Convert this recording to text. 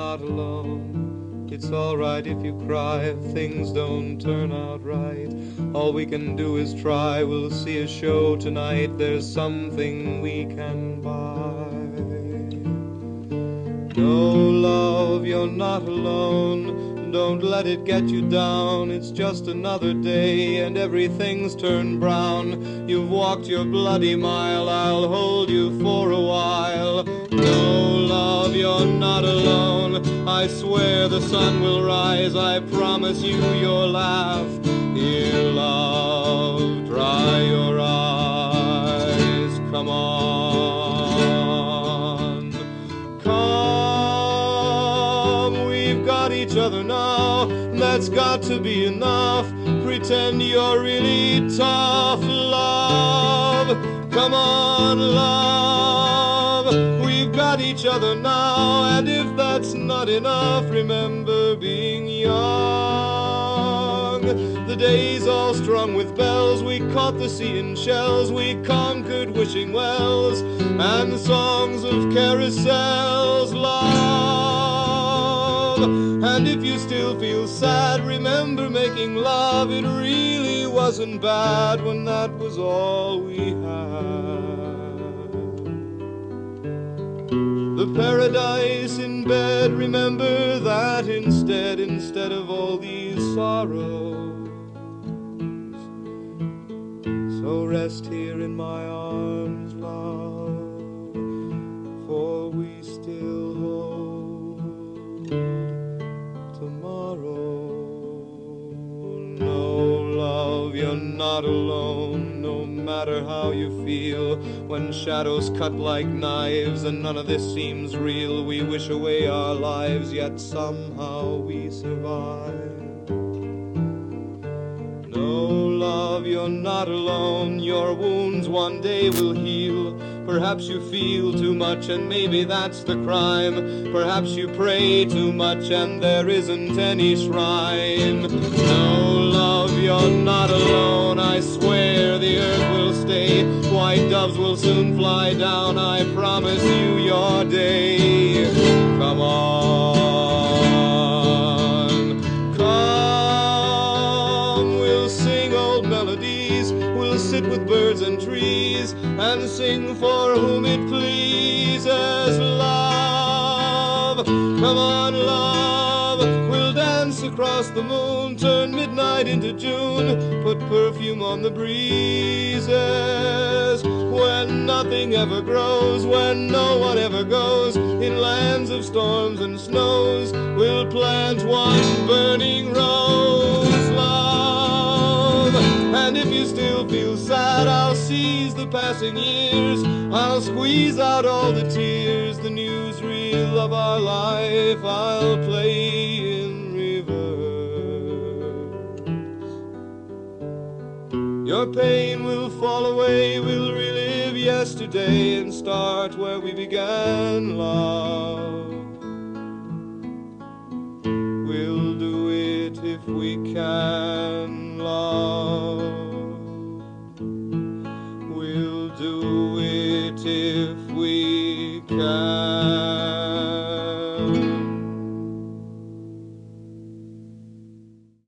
not alone. It's alright if you cry if things don't turn out right. All we can do is try. We'll see a show tonight. There's something we can buy. No, love, you're not alone. Don't let it get you down. It's just another day and everything's turned brown. You've walked your bloody mile. I'll hold you for a while. No, love, you're not alone. I swear the sun will rise. I promise you your laugh. Here, love, dry your eyes. Come on. Come, we've got each other now. That's got to be enough. Pretend you're really tough, love. Come on, love. We've got each other now, and if that's not enough, remember being young. The days all strung with bells, we caught the sea in shells, we conquered wishing wells, and songs of carousels, love. And if you still feel sad, remember making love. It really wasn't bad when that was all we had. The paradise in bed, remember that instead of all these sorrows. So rest here in my arms, love, for we still hold tomorrow. No, love, you're not alone, no matter how you feel. When shadows cut like knives and none of this seems real, we wish away our lives, yet somehow we survive. No, love, you're not alone. Your wounds one day will heal. Perhaps you feel too much and maybe that's the crime. Perhaps you pray too much and there isn't any shrine. No, love, you're not alone. I swear the earth will stay. White doves will soon fly down. I promise you your day. Come on. Come, we'll sing old melodies. We'll sit with birds and trees and sing for whom it pleases, love. Come on, love, we'll dance across the moon, turn midnight into June, put perfume on the breezes. When nothing ever grows, when no one ever goes, in lands of storms and snows, we'll plant one burning rose, love. And if you still feel sad, I'll seize the passing years. I'll squeeze out all the tears. The newsreel of our life I'll play in reverse. Your pain will fall away. We'll relive yesterday and start where we began, love. We'll do it if we can, love. We'll do it if we can.